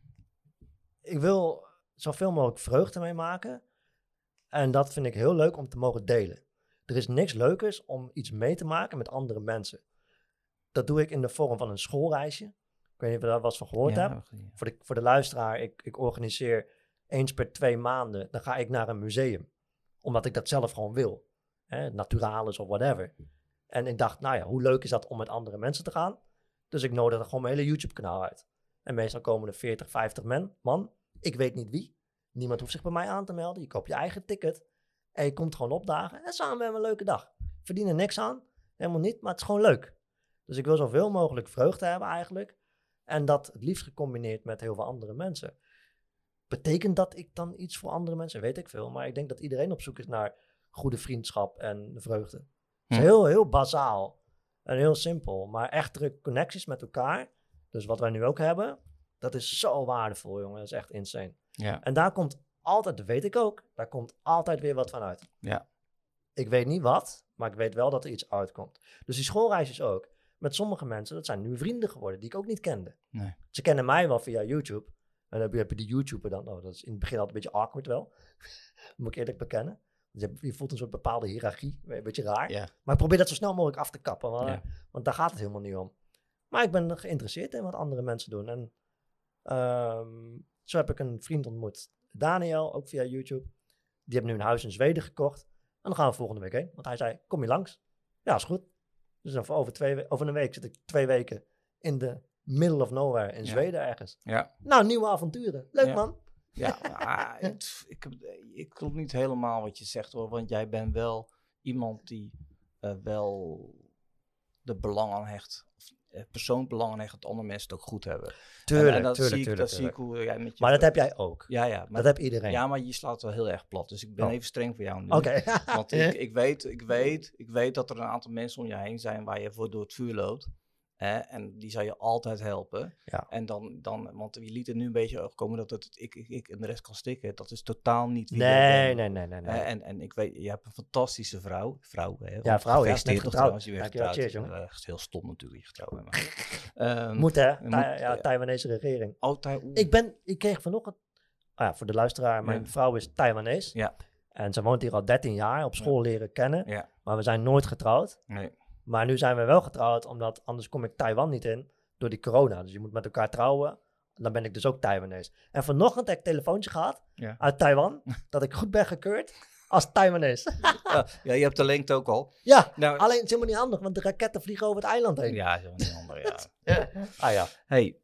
Ik wil zoveel mogelijk vreugde mee maken. En dat vind ik heel leuk om te mogen delen. Er is niks leukers om iets mee te maken met andere mensen. Dat doe ik in de vorm van een schoolreisje. Ik weet niet of je daar wat van gehoord hebt. Ja. Voor de luisteraar, ik organiseer eens per 2 maanden, dan ga ik naar een museum. Omdat ik dat zelf gewoon wil. Naturalis of whatever. En ik dacht, nou ja, hoe leuk is dat om met andere mensen te gaan? Dus ik nodig er gewoon mijn hele YouTube-kanaal uit. En meestal komen er 40, 50 man. Ik weet niet wie. Niemand hoeft zich bij mij aan te melden. Je koopt je eigen ticket. En je komt gewoon opdagen. En samen hebben we een leuke dag. Verdien er niks aan. Helemaal niet, maar het is gewoon leuk. Dus ik wil zoveel mogelijk vreugde hebben eigenlijk. En dat het liefst gecombineerd met heel veel andere mensen. Betekent dat ik dan iets voor andere mensen? Weet ik veel. Maar ik denk dat iedereen op zoek is naar goede vriendschap en vreugde. Het is heel, heel bazaal. En heel simpel. Maar echtere connecties met elkaar. Dus wat wij nu ook hebben. Dat is zo waardevol, jongen. Dat is echt insane. Ja. En daar komt altijd, dat weet ik ook. Daar komt altijd weer wat van uit. Ja. Ik weet niet wat. Maar ik weet wel dat er iets uitkomt. Dus die schoolreisjes ook. Met sommige mensen, dat zijn nu vrienden geworden. Die ik ook niet kende. Nee. Ze kennen mij wel via YouTube. En dan heb je die YouTuber dan. Oh, dat is in het begin altijd een beetje awkward wel. Moet ik eerlijk bekennen. Je voelt een soort bepaalde hiërarchie. Een beetje raar. Yeah. Maar ik probeer dat zo snel mogelijk af te kappen. Want daar gaat het helemaal niet om. Maar ik ben geïnteresseerd in wat andere mensen doen. En zo heb ik een vriend ontmoet. Daniel, ook via YouTube. Die heeft nu een huis in Zweden gekocht. En dan gaan we volgende week heen. Want hij zei, kom je langs? Ja, is goed. Dus dan over een week zit ik 2 weken in de middle of nowhere in Zweden ergens. Ja. Nou, nieuwe avonturen. Leuk man. Ja, maar ik klopt niet helemaal wat je zegt hoor. Want jij bent wel iemand die wel de belang aan hecht. Persoonlijk belang aan hecht dat andere mensen het ook goed hebben. Tuurlijk, en dat tuurlijk. zie ik hoe jij met je... Maar dat heb jij ook. Ja, maar dat heb iedereen. Ja, maar je slaat wel heel erg plat. Dus ik ben even streng voor jou nu. Oké. Want ik weet dat er een aantal mensen om je heen zijn waar je voor door het vuur loopt. En die zou je altijd helpen. Ja. En dan, want je liet er nu een beetje overkomen dat het ik en de rest kan stikken. Dat is totaal niet wie Nee. En ik weet, je hebt een fantastische vrouw. Hè? Ja, vrouw. Ja, net getrouwd. Je bent getrouwd. Echt heel stom natuurlijk, je getrouwd bent. Moet hè? Taiwanese regering. Ik kreeg vanochtend... voor de luisteraar, mijn vrouw is Taiwanees. Ja. En ze woont hier al 13 jaar, op school leren kennen. Ja. Maar we zijn nooit getrouwd. Nee. Maar nu zijn we wel getrouwd, omdat anders kom ik Taiwan niet in door die corona. Dus je moet met elkaar trouwen. Dan ben ik dus ook Taiwanees. En vanochtend heb ik een telefoontje gehad uit Taiwan, dat ik goed ben gekeurd als Taiwanees. Ja, je hebt de lengte ook al. Ja, nou, alleen het is helemaal niet handig, want de raketten vliegen over het eiland heen. Ja, is helemaal niet handig, ja. Hey,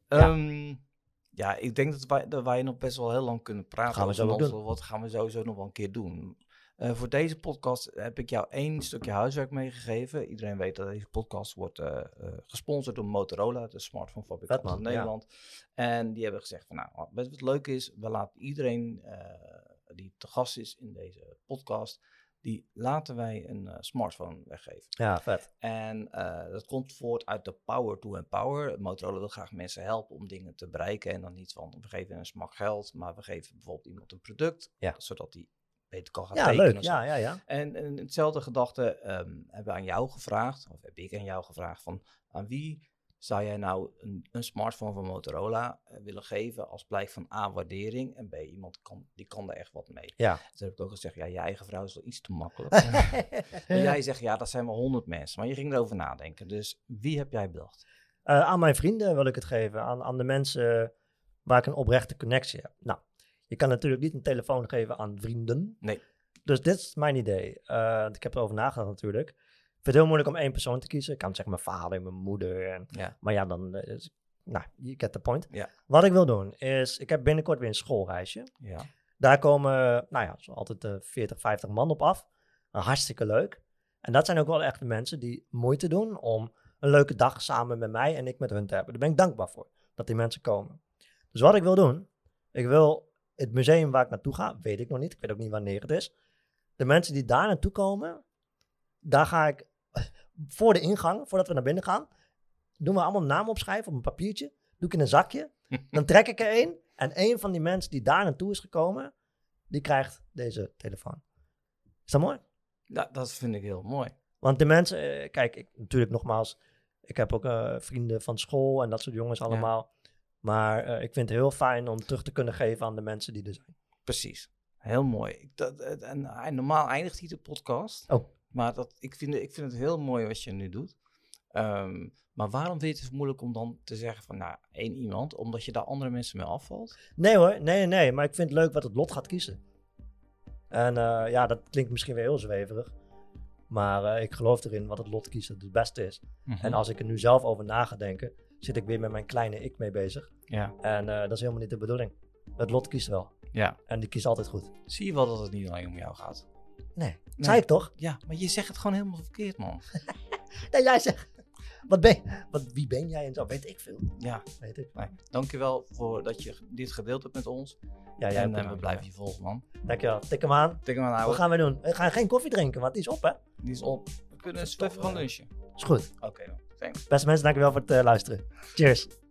ik denk dat wij nog best wel heel lang kunnen praten. Gaan we zo doen. Wat gaan we sowieso nog wel een keer doen. Voor deze podcast heb ik jou 1 stukje huiswerk meegegeven. Iedereen weet dat deze podcast wordt gesponsord door Motorola, de smartphonefabrikant van Nederland. Ja. En die hebben gezegd van, nou, wat leuk is, we laten iedereen die te gast is in deze podcast, die laten wij een smartphone weggeven. Ja, vet. En dat komt voort uit de power to empower. Motorola wil graag mensen helpen om dingen te bereiken. En dan niet van, we geven een smak geld, maar we geven bijvoorbeeld iemand een product, zodat die beter kan gaan tekenen. Leuk. Ja. En hetzelfde gedachte hebben we aan jou gevraagd, of heb ik aan jou gevraagd, van aan wie Zou jij nou een smartphone van Motorola willen geven als blijk van A, waardering en B, iemand die kan daar echt wat mee? Ja. Dus heb ik ook gezegd, ja, je eigen vrouw is wel iets te makkelijk. En jij zegt, ja, dat zijn wel 100 mensen. Maar je ging erover nadenken. Dus wie heb jij bedacht? Aan mijn vrienden wil ik het geven. Aan de mensen waar ik een oprechte connectie heb. Nou, je kan natuurlijk niet een telefoon geven aan vrienden. Nee. Dus dit is mijn idee. Ik heb erover nagedacht natuurlijk. Ik vind het heel moeilijk om één persoon te kiezen. Ik kan zeggen mijn vader en mijn moeder. Maar ja, dan... nou, you get the point. Ja. Wat ik wil doen is... Ik heb binnenkort weer een schoolreisje. Ja. Daar komen, nou ja, zo altijd 40, 50 man op af. Hartstikke leuk. En dat zijn ook wel echt de mensen die moeite doen om een leuke dag samen met mij en ik met hun te hebben. Daar ben ik dankbaar voor, dat die mensen komen. Dus wat ik wil doen, ik wil het museum waar ik naartoe ga, weet ik nog niet. Ik weet ook niet wanneer het is. De mensen die daar naartoe komen, daar ga ik voor de ingang, voordat we naar binnen gaan, doen we allemaal namen opschrijven op een papiertje. Doe ik in een zakje. Dan trek ik er één. En één van die mensen die daar naartoe is gekomen, die krijgt deze telefoon. Is dat mooi? Ja, dat vind ik heel mooi. Want de mensen, kijk, natuurlijk nogmaals, ik heb ook vrienden van school en dat soort jongens allemaal. Ja. Maar ik vind het heel fijn om terug te kunnen geven aan de mensen die er zijn. Precies. Heel mooi. Normaal eindigt hier de podcast. Oh. Maar ik vind het heel mooi wat je nu doet. Maar waarom vind je het moeilijk om dan te zeggen van, nou, één iemand, omdat je daar andere mensen mee afvalt? Nee hoor, nee. Maar ik vind het leuk wat het lot gaat kiezen. En ja, dat klinkt misschien weer heel zweverig. Maar ik geloof erin wat het lot kiezen het beste is. Mm-hmm. En als ik er nu zelf over na ga denken, zit ik weer met mijn kleine ik mee bezig. Ja. En dat is helemaal niet de bedoeling. Het lot kiest wel. Ja. En die kiest altijd goed. Zie je wel dat het niet alleen om jou gaat? Nee. Zei ik toch? Ja, maar je zegt het gewoon helemaal verkeerd, man. Nee, jij zegt... Wie ben jij en zo? Weet ik veel. Ja. Weet ik. Nee. Dankjewel voor dat je dit gedeeld hebt met ons. Ja, en we blijven je volgen, man. Dankjewel. Tik hem aan. Ouwe. Wat gaan we doen? We gaan geen koffie drinken, want die is op, hè? Die is op. We kunnen even gaan lunchen. Is goed. Oké dan. Thanks. Beste mensen, dankjewel voor het luisteren. Cheers.